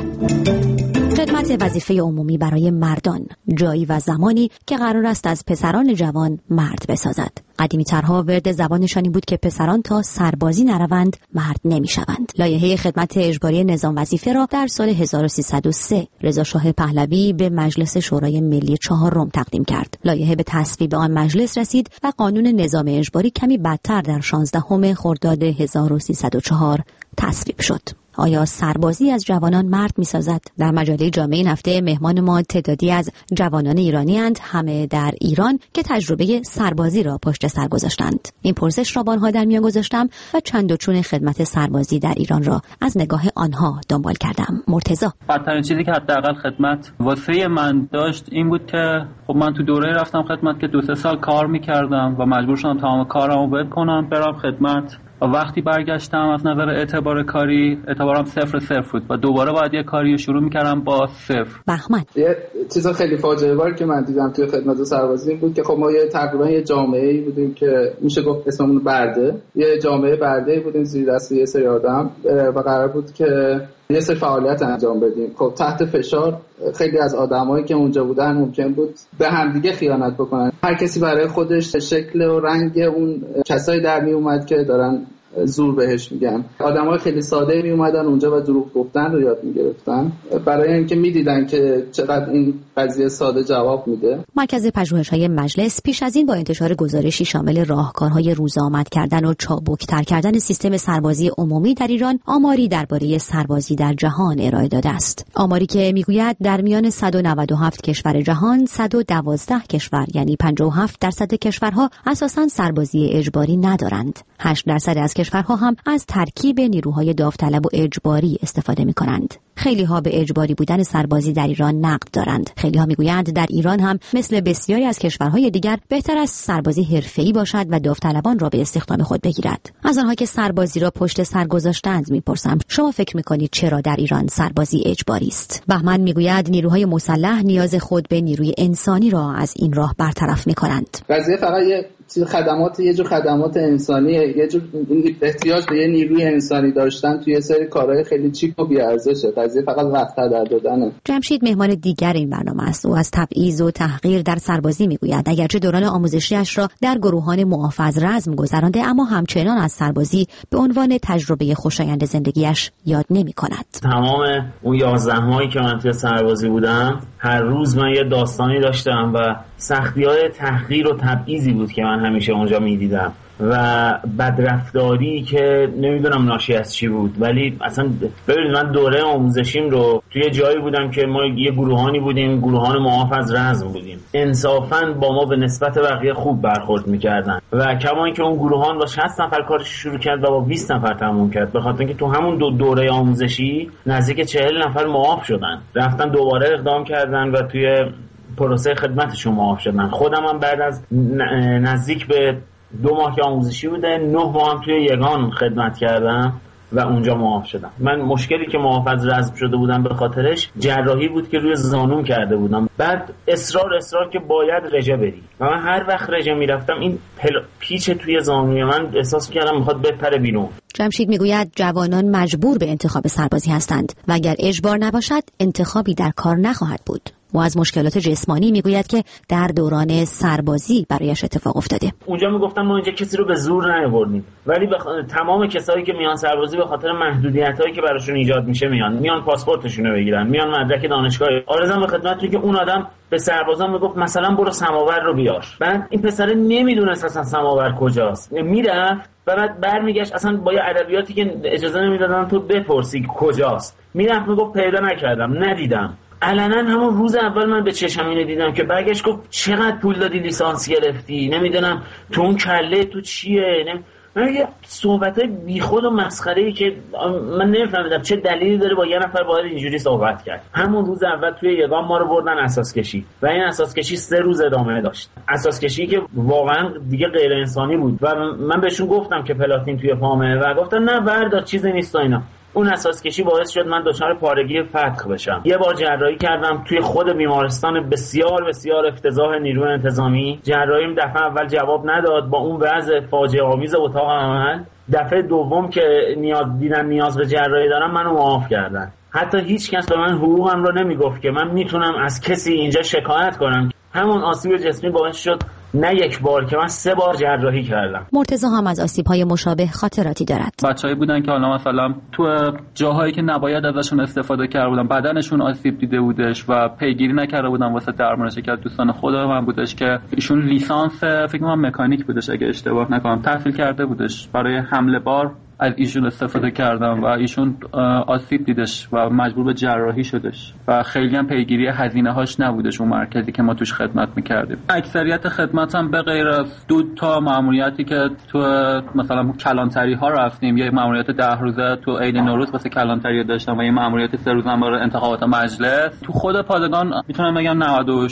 خدمت وظیفه عمومی برای مردان، جایی و زمانی که قرار است از پسران جوان مرد بسازد. قدیمی‌ترها ورد زبانشان این بود که پسران تا سربازی نروند مرد نمی‌شوند. لایحه خدمت اجباری نظام وظیفه را در سال 1303 رضا شاه پهلوی به مجلس شورای ملی چهارم تقدیم کرد. لایحه به تصویب آن مجلس رسید و قانون نظام اجباری کمی بعدتر در 16 خرداد 1304 تصویب شد. آیا سربازی از جوانان مرد می‌سازد؟ در مجله جامعه این هفته مهمان ما تعدادی از جوانان ایرانی اند، همه در ایران، که تجربه سربازی را پشت سر گذاشتند. این پرسش را با آنها در میان گذاشتم و چند و چون خدمت سربازی در ایران را از نگاه آنها دنبال کردم. مرتضی: بدترین چیزی که حداقل خدمت واسه من داشت این بود که خب من تو دوره رفتم خدمت که 2-3 سال کار می‌کردم و مجبور شدم تمام کارمو ول کنم برم خدمت. و وقتی برگشتم از نظر اعتبار کاری اعتبارم 0 بود و دوباره باید یه کاری شروع میکردم با 0. بهمن: یه چیز خیلی فاجعه بار که من دیدم توی خدمت سربازی این بود که خب ما تقریبا یه جامعه‌ای بودیم که میشه گفت اسممون برده، یه جامعه برده‌ای بودیم زیر دست یه سری آدم و قرار بود که یه سری فعالیت انجام بدیم. خب تحت فشار خیلی از آدمایی که اونجا بودن ممکن بود به همدیگه خیانت بکنن. هر کسی برای خودش شکل و رنگ اون کسایی در می اومد که دارن زور بهش میگن. آدمای خیلی ساده می اومدن اونجا و دروغ گفتن رو یاد میگرفتن برای اینکه میدیدن که چقدر این قضیه ساده جواب میده. مرکز پژوهش‌های مجلس پیش از این با انتشار گزارشی شامل راهکارهای روزآمد کردن و چابک‌تر کردن سیستم سربازی عمومی در ایران آماری درباره سربازی در جهان ارائه داده است. آماری که میگوید در میان 197 کشور جهان 112 کشور یعنی 57% کشورها اساساً سربازی اجباری ندارند. 8% از کشورها هم از ترکیب نیروهای داوطلب و اجباری استفاده می‌کنند. خیلی ها به اجباری بودن سربازی در ایران نقد دارند. خیلی ها میگویند در ایران هم مثل بسیاری از کشورهای دیگر بهتر است سربازی حرفه‌ای باشد و داوطلبان را به استخدام خود بگیرد. از آنها که سربازی را پشت سر گذاشتند میپرسم شما فکر میکنید چرا در ایران سربازی اجباری است؟ بهمن میگوید نیروهای مسلح نیاز خود به نیروی انسانی را از این راه برطرف میکنند. قضیه فقط یه جور خدمات انسانیه، یه جور احتیاج به یه نیروی انسانی داشتن توی سری کارهای خیلی چیپ و بی‌ارزشه. قضیه فقط وقت هدر دادنه. جمشید مهمان دیگر این برنامه است. او از تبعیض و تحقیر در سربازی میگوید اگرچه دوران آموزشیش را در گروهان محافظ رزم گذرانده اما همچنان از سربازی به عنوان تجربه خوشایند زندگیش یاد نمی‌کند. تمام اون 11 ماهی که من توی سربازی بودم هر روز من یه داستانی داشتم و سختی‌های تحقیر و تبعیضی بود که من همیشه اونجا می‌دیدم و بدرفتاری که نمیدونم ناشی از چی بود. ولی اصلا ببینید من دوره آموزشیم رو توی جایی بودم که ما یه گروهانی بودیم، گروهان محافظ رزم بودیم. انصافاً با ما به نسبت بقیه خوب برخورد میکردن و کما اینکه اون گروهان با 60 نفر کارش شروع کرد و با 20 نفر تموم کرد، به خاطر اینکه تو همون دوره آموزشی نزدیک 40 نفر معاف شدن، رفتن دوباره اقدام کردن و توی پروسه خدمتشون معاف شدن. خودم هم بعد از نزدیک به 2 ماه که آموزشی بوده 9 ماه هم توی یگان خدمت کردم و اونجا معاف شدم. من مشکلی که محافظ رزم شده بودم به خاطرش جراحی بود که روی زانوم کرده بودم. بعد اصرار که باید رژه بری و من هر وقت رژه میرفتم این پیچ توی زانوی من احساس کردم میخواد بپره بیرون. جمشید میگوید جوانان مجبور به انتخاب سربازی هستند و اگر اجبار نباشد انتخابی در کار نخواهد بود. و از مشکلات جسمانی میگوید که در دوران سربازی برایش اتفاق افتاده. اونجا میگفتن ما اینجا کسی رو به زور نیاوردیم، ولی تمام کسایی که میان سربازی به خاطر محدودیتایی که براشون ایجاد میشه میان پاسپورتشون رو بگیرن، میان مدرک دانشگاه. آرزوام به خدمتتون که اون آدم به سربازان میگفت مثلا برو سماور رو بیار. بعد این پسر نمیدونست اصلا سماور کجاست، میرفت و بعد برمیگشت اصلا با یه ادبیاتی که اجازه نمیدادن تو بپرسی کجاست، میرفت میگفت پیدا نکردم، ندیدم. علنا همون روز اول من به چشم اینو دیدم که برگشت گفت چقدر پول دادی لیسانس گرفتی، نمیدونم تو اون کله تو چیه. من یه صحبتای بیخود و مسخره‌ای که من نمی‌فهمیدم چه دلیلی داره با یه نفر باید اینجوری صحبت کرد. همون روز اول توی یگان ما رو بردن اساس کشی و این اساس کشی 3 روز ادامه داشت. اساس کشی که واقعا دیگه غیر انسانی بود و من بهشون گفتم که پلاتین توی پامه و گفتن نه بردار چیزی نیست اینا. اون اساس کشی باعث شد من دچار پارگی فتق بشم. یه بار جراحی کردم توی خود بیمارستان بسیار بسیار افتضاح نیروی انتظامی. جراحیم دفعه اول جواب نداد، با اون وضع فاجعه آمیز اتاق عمل دفعه دوم که نیاز به جراحی دارم منو معاف کردن. حتی هیچ کس به من حقوقم رو نمیگفت که من میتونم از کسی اینجا شکایت کنم. همون آسیب جسمی باعث شد نه یک بار که من 3 بار جراحی کردم. مرتضی هم از آسیب‌های مشابه خاطراتی دارد. بچه‌ای بودن که حالا مثلا تو جاهایی که نباید ازشون استفاده کرده بودن، بدنشون آسیب دیده بودش و پیگیری نکرده بودن واسه درمانش. که دوستان خود من بودش که ایشون لیسانس فکر کنم مکانیک بودش اگه اشتباه نکنم تحصیل کرده بودش، برای حمل بار از ایشون استفاده کردم و ایشون آسیب دیدش و مجبور به جراحی شدش و خیلی هم پیگیری هزینه هاش نبودش اون مرکزی که ما توش خدمت میکردیم. اکثریت خدمتم به غیر از 2 تا ماموریتی که تو مثلا کلانتری ها رفتیم، یه ماموریت 10 روزه تو عید نوروز واسه کلانتری داشتم و یه ماموریت 3 روزه برای انتخابات مجلس. تو خود پادگان میتونم بگم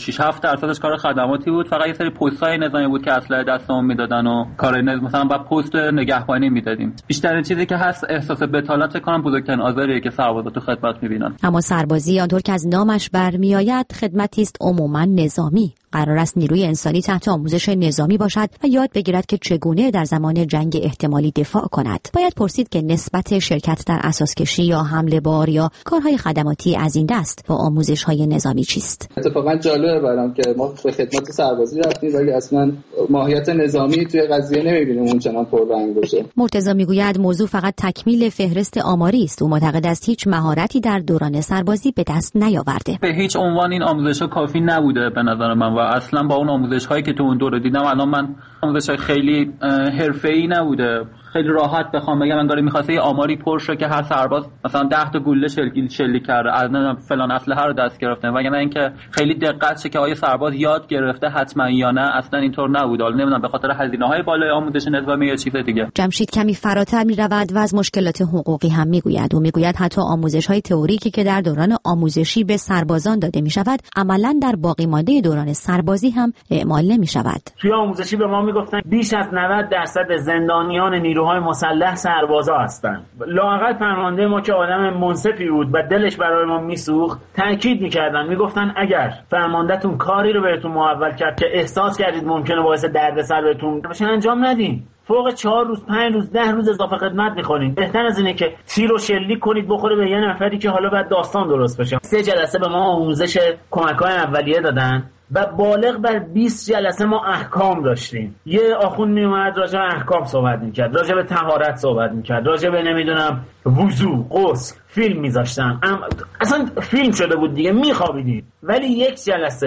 96-7% کار خدماتی بود، فقط یه سری پست‌های نظامی بود که اسلحه دستمون میدادن و کارای مثلا با پست نگهبانی میدادیم. بیشتر چیزی که هست احساس بتالت کنم بزرگترین آزاریه که سربازا تو خدمت میبینن. اما سربازی آنطور که از نامش برمیآید خدمتی است عموما نظامی. قرار است نیروی انسانی تحت آموزش نظامی باشد و یاد بگیرد که چگونه در زمان جنگ احتمالی دفاع کند. باید پرسید که نسبت شرکت در اساسکشی یا حمل بار یا کارهای خدماتی از این دست با آموزش‌های نظامی چیست؟ اتفاقا جالبه برام که ما به خدمت سربازی رفتیم ولی اصلا ماهیت نظامی توی قضیه نمی‌بینیم اونچنان پررنگ باشه. مرتضی میگوید موضوع فقط تکمیل فهرست آماری است. او معتقد است هیچ مهارتی در دوران سربازی به دست نیاورده. به هیچ عنوان این آموزش‌ها کافی نبوده به نظر من و اصلا با اون آموزش‌هایی که تو اون دوره دیدم الان من آموزش‌های خیلی حرفه‌ای نبوده. خیلی راحت بخوام بگم انگار می‌خواسته یه آماری پر شه که هر سرباز مثلا 10 تا گوله شلیک کرده از فلان اسلحه رو دست گرفته، وگرنه اینکه خیلی دقت شه که آیا سرباز یاد گرفته حتما یا نه، اصلا اینطور نبود. حالا نمیدونم به خاطر هزینه‌های بالای آموزش نظامی یا چیز دیگه. جمشید کمی فراتر می‌رود و از مشکلات حقوقی هم میگوید. او میگوید حتی آموزش‌های تئوریکی که در دوران آموزشی به سربازان داده می‌شود عملاً در باقی مانده دوران سربازی هم اعمال نمی‌شود. توی آموزشی به ما میگفتن بیش از 90% زندانیان نیروهای مسلح سربازا هستند. لااقل فرمانده ما که آدم منصفی بود و دلش برای ما میسوخت تاکید می‌کردن، میگفتن اگر فرماندهتون کاری رو بهتون محول کرد که احساس کردید ممکنه باعث دردسر بهتون بشه انجام ندین. فوق 4 روز 5 روز 10 روز اضافه خدمت می‌کنید. بهتر از اینه که تیر و شلیک کنید بخوره به یه نفری که حالا بعد داستان درست بشه. 3 جلسه به ما آموزش کمک‌های اولیه دادن و بالغ بر 20 جلسه ما احکام داشتیم. یه آخوند میومد راجع به احکام صحبت میکرد، راجع به طهارت صحبت میکرد، راجع به نمیدونم وضو، غسل، فیلم میذاشتن. اصلا فیلم شده بود دیگه، میخوابیدیم. ولی یک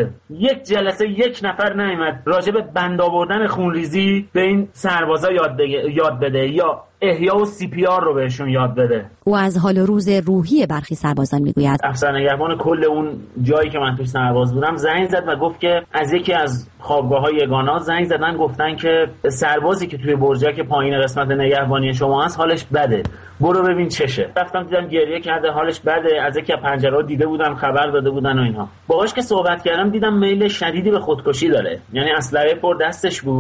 جلسه یک نفر نیامد راجع به بند آوردن خونریزی به این سربازا یاد بده یا احیا و CPR رو بهشون یاد بده. او از حال و روز روحی برخی سربازان میگوید. افسر نگهبان کل اون جایی که من توش سرباز بودم زنگ زد و گفت که از یکی از خوابگاه‌های یگانات زنگ زدن، گفتن که سربازی که توی برجک پایین قسمت نگهبانی شما هست حالش بده، برو ببین چشه. رفتم دیدم گریه کرده، حالش بده. از یکی از پنجره‌ها دیده بودم، خبر داده بودن و اینها. باهاش که صحبت کردم دیدم میل شدیدی به خودکشی داره، یعنی اسلحه پر دستش بود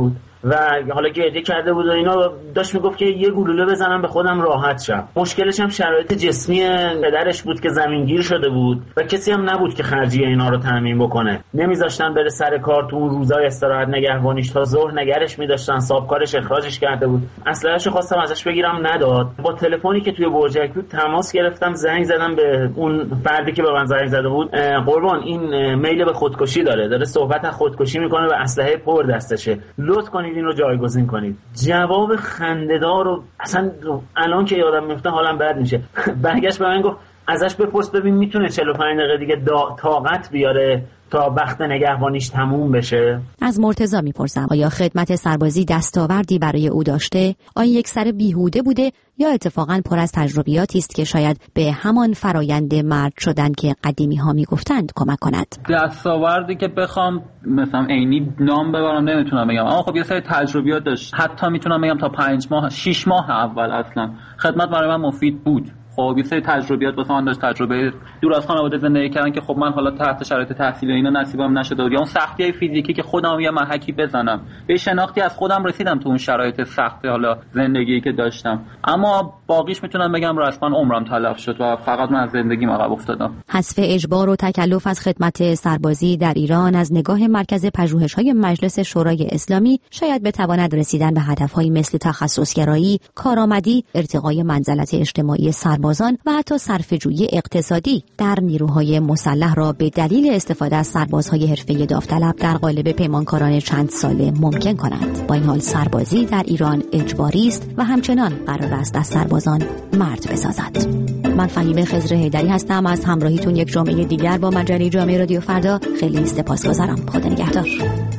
و حالا گریه کرده بود و اینا، داشت میگفت که یه گلوله بزنم به خودم راحت شم. مشکلش هم شرایط جسمی پدرش بود که زمینگیر شده بود و کسی هم نبود که خرجی اینا رو تامین بکنه. نمیذاشتن بره سر کار، تو روزای استراحت نگهبانیش تا ظهر نگرش می‌داشتن، صاحبکارش اخراجش کرده بود. اسلحه‌شو خواستم ازش بگیرم نداد. با تلفنی که توی برجک بود تماس گرفتم، زنگ زدم به اون فردی که به من زنگ زده بود، قربان این میل به خودکشی داره صحبت از خودکشی میکنه و اسلحه پر دستشه، لطف کنید این رو جایگزین کنید. جواب خنده‌دار رو اصلا الان که یادم میفته حالم بد میشه. برگشت به من گفت ازش بپرس ببین میتونه 45 دقیقه دیگه طاقت بیاره تا وقت نگهبانیش تموم بشه. از مرتضی میپرسم آیا خدمت سربازی دستاوردی برای او داشته؟ آیا یک سر بیهوده بوده یا اتفاقاً پر از تجربیاتی است که شاید به همان فرایند مرد شدن که قدیمی ها میگفتند کمک کند؟ دستاوردی که بخوام مثلا عینی نام ببرم نمیتونم بگم، اما خب یه سری تجربیات داشت. حتی میتونم بگم تا 5 ماه 6 ماه اول اصلا خدمت برای من مفید بود. خب یه سری تجربیات واسه من داشت، تجربه دور از خانواده زندگی کردن که خب من حالا تحت شرایط تحصیل و اینا نصیبم نشده بود، یا اون سختی‌های فیزیکی که خودم یه محکی بزنم. به شناختی از خودم رسیدم تو اون شرایط سخت حالا زندگی که داشتم، اما باقیش میتونم بگم رسما عمرم تلف شد و فقط من از زندگیم عقب افتادم. حذف اجبار و تکلف از خدمت سربازی در ایران از نگاه مرکز پژوهش‌های مجلس شورای اسلامی شاید بتواند رسیدن به هدف‌هایی مثل تخصصگرایی، کارآمدی، ارتقای منزلت اجتماعی سربازان و حتی صرفه‌جویی اقتصادی در نیروهای مسلح را به دلیل استفاده از سربازهای حرفه‌ای داوطلب در قالب پیمانکاران چند ساله ممکن کند. با این حال سربازی در ایران اجباری است و همچنان قرار است از سربازان مرد بسازد. من فهیمه خضر حیدری هستم. از همراهیتون یک جمعه دیگر با مجله جامعه رادیو فردا خیلی سپاسگزارم. خدا نگهدار.